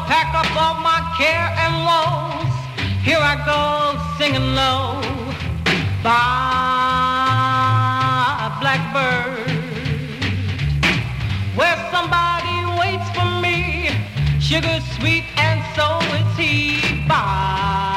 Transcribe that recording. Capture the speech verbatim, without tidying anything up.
pack up all my care and woes. Here I go singing low. Bye, blackbird, where somebody waits for me. Sugar sweet and so is he. Bye.